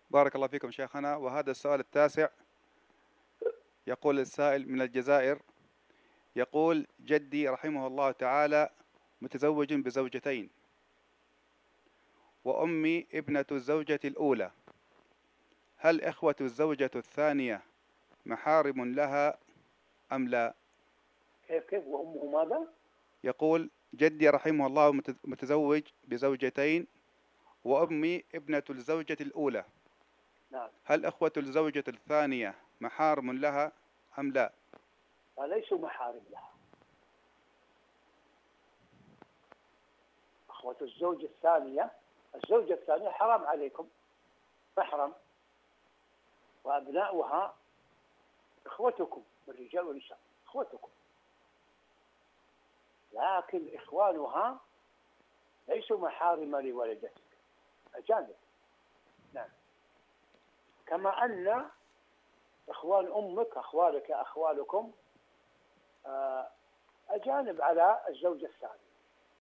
بارك الله فيكم شيخنا. وهذا السؤال التاسع، يقول السائل من الجزائر، يقول: جدي رحمه الله تعالى متزوج بزوجتين، وأمي ابنة الزوجة الأولى، هل إخوة الزوجة الثانية محارم لها أم لا؟ كيف وأمه ماذا؟ يقول: جدي رحمه الله متزوج بزوجتين، وأمي ابنة الزوجة الأولى، نعم. هل إخوة الزوجة الثانية محارم لها أم لا؟ فليسوا محارم لها. أخوة الزوجة الثانية حرام عليكم، محرم، وأبناؤها إخوتكم الرجال والنساء إخوتكم، لكن إخوانها ليسوا محارم لولدتك، أجانب. نعم. كما أن إخوان أمك أخوالك أخوالكم أجانب على الزوجة الثانية.